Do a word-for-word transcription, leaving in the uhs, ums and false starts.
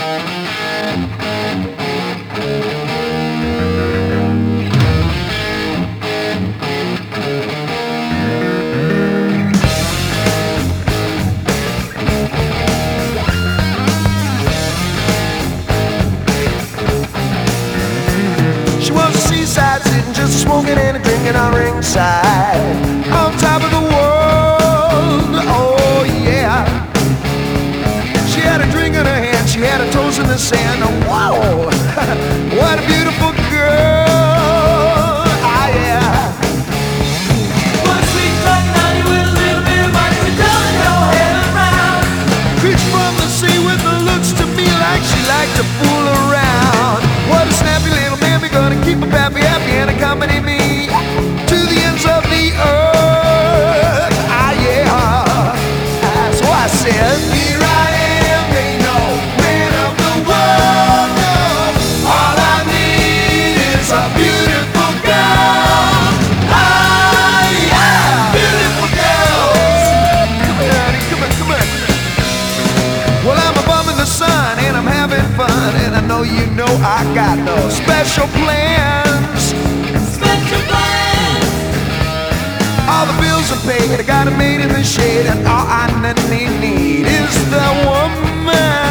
She was a seaside sitting, just smoking and drinking on ringside, on top of the world, oh yeah. She had a drink in her hand, she had her toes in the sand, whoa, what a beautiful girl, ah yeah. One sweet like honey with a little bit of money to turn your head around. Creature from the sea with the looks to me like she liked to fool around. What a snappy little mammy, gonna keep her pappy happy and accompany me to the ends of the earth. Ah yeah. Ah, so I said, here I am, they know, man of the world. No. All I need is a beautiful girl. Ah yeah, beautiful girls. Come here, honey, come on, come on. Well, I'm a bum in the sun and I'm having fun, and I know you know I got no special plans. Special plans. All the bills are paid, I got it made in the shade, and all I need is the woman.